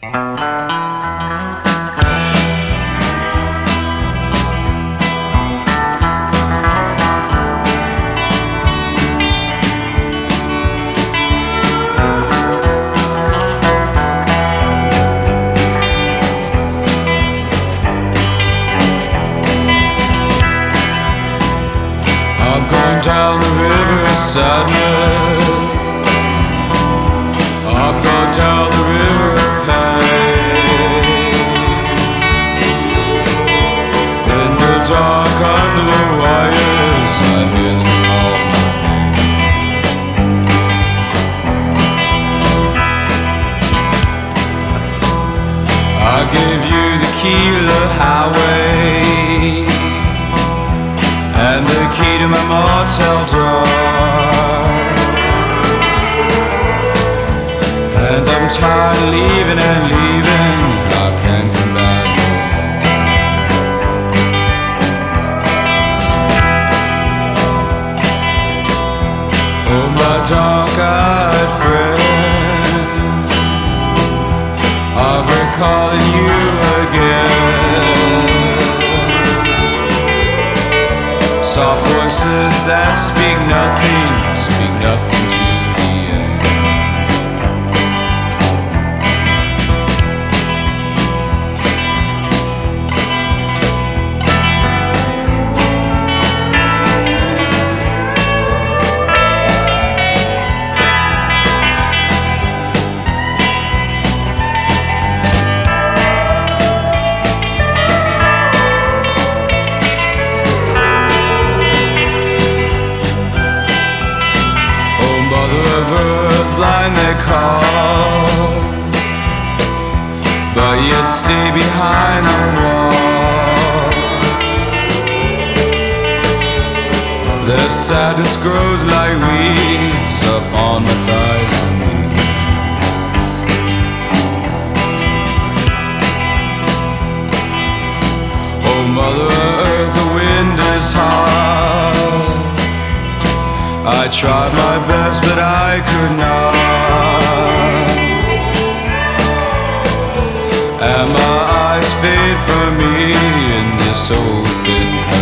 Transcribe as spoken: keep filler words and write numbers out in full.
I'm going down the river of sadness. I'm going down the river of pain. In the dark under the wires, I hear them call my name. I gave you the key to the highway and the key to my motel door. And I'm tired of leaving and leaving, I can't come back no more. Oh, my dark-eyed friend, I'm recalling you again. Soft voices that speak nothing, speak nothing to the end. Blind they call, but yet stay behind the wall. Their sadness grows like weeds up on my thighs and knees. Oh, Mother Earth, the wind is hard. I tried my best, but I could not. And my eyes fade from me in this open country.